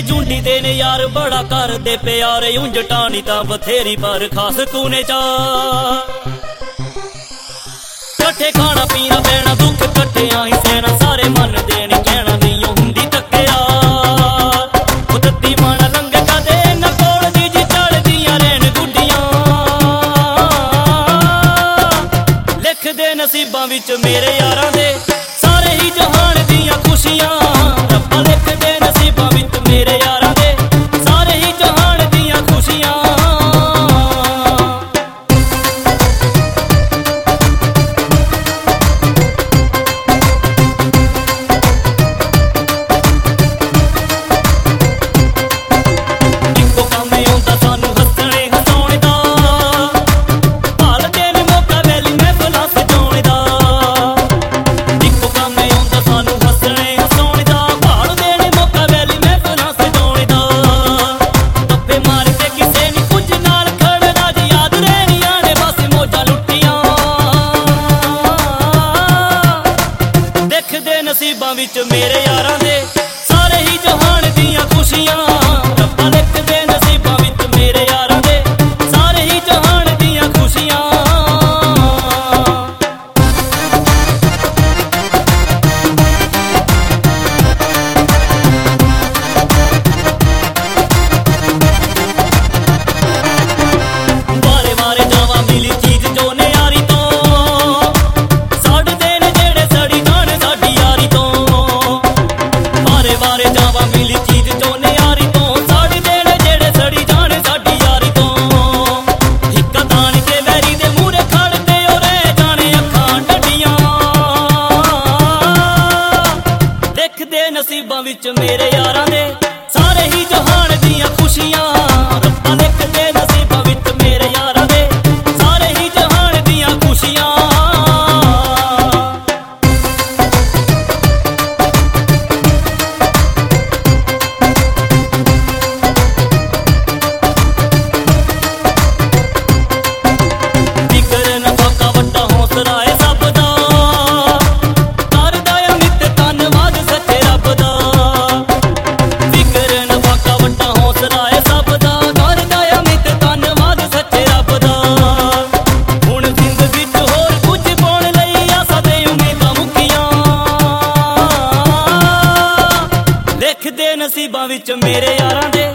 ਜੁੰਡੀ ਦੇ ਨੇ ਯਾਰ ਬੜਾ ਕਰਦੇ ਪਿਆਰੇ ਉਂਝ ਟਾਣੀ ਤਾਂ ਬਥੇਰੀ ਪਰ ਖਾਸ ਕੂਨੇ ਚਾ ਇਕੱਠੇ ਖਾਣਾ ਪੀਣਾ ਪੈਣਾ ਦੁੱਖ ਇਕੱਠਿਆਂ ਹੀ ਸਹਿਣਾ ਸਾਰੇ ਮੰਨਦੇ ਨੇ ਕਹਿਣਾ ਨਹੀਂ ਹੁੰਦੀ ਤੱਕਿਆ ਉਹ ਤੱਤੀ ਮਨ ਲੰਘ ਕਦੇ ਨਾ ਕੋਲ ਦੀ ਜੀ ਚੜਦੀਆਂ ਰਹਿਣ ਗੁੱਡੀਆਂ ਲਿਖਦੇ ਨਸੀਬਾਂ ਵਿੱਚ ਮੇਰੇ ਯਾਰਾਂ ਦੇ ਸਾਰੇ ਹੀ ਜਹਾਨ ਦੀਆਂ ਖੁਸ਼ੀਆਂ ਰੱਬਾ ਲਿਖਦੇ ਨਸੀਬਾਂ ਵਿੱਚ ਮੇਰੇ ਯਾਰਾਂ ਦੇ ਸਾਰੇ ਹੀ ਜਹਾਨ ਦੀਆਂ ਖੁਸ਼ੀਆਂ ਨਸੀਬਾਂ ਵਿੱਚ ਮੇਰੇ ਯਾਰਾਂ ਦੇ ਸਾਰੇ ਹੀ ਜਹਾਨ ਦੀਆਂ ਖੁਸ਼ੀਆਂ ਰੱਬਾ ਲਿਖਦੇ ਨਸੀਬਾਂ ਵਿੱਚ ਮੇਰੇ ਯਾਰਾਂ ਦੇ ਸਾਰੇ ਹੀ ਜਹਾਨ ਦੀਆਂ ਖੁਸ਼ੀਆਂ ਵਾਰੇ ਵਾਰੇ ਜਾਵਾਂ ਮਿਲੀ ਚੀਜ਼ ਜੋ ਨੇ ਯਾਰੀ ਤੋਂ ਸੜਦੇ ਨੇ ਜਿਹੜੇ ਸੜੀ ਜਾਣ ਸਾਡੀ ਯਾਰੀ ਤੋਂ ਵਾਰੇ ਜਾਵਾਂ ਮਿਲੀ ਚੀਜ਼ ਜੋ ਨੇ ਯਾਰੀ ਤੋਂ ਸੜਦੇ ਨੇ ਜਿਹੜੇ ਸੜੀ ਜਾਣ ਸਾਡੀ ਯਾਰੀ ਤੋਂ ਹਿੱਕਾਂ ਤਾਣ ਕੇ ਵੈਰੀ ਦੇ ਮੂਹਰੇ ਖੜਦੇ ਉਹ ਰਹਿ ਜਾਣੇ ਅੱਖਾਂ ਡੱਡੀਆਂ ਲਿਖਦੇ ਨਸੀਬਾਂ ਵਿੱਚ ਮੇਰੇ ਯਾਰਾਂ ਦੇ ਸਾਰੇ ਹੀ ਜਹਾਨ ਦੀਆਂ ਖੁਸ਼ੀਆਂ ਰੱਬਾ ਲਿਖਦੇ ਨਸੀਬਾਂ ਵਿੱਚ ਮੇਰੇ ਯਾਰਾਂ ਦੇ ਸਾਰੇ ਹੀ ਜਹਾਨ ਦੀਆਂ ਖੁਸ਼ੀਆਂ ਨਸੀਬਾਂ ਵਿੱਚ ਮੇਰੇ ਯਾਰਾਂ ਦੇ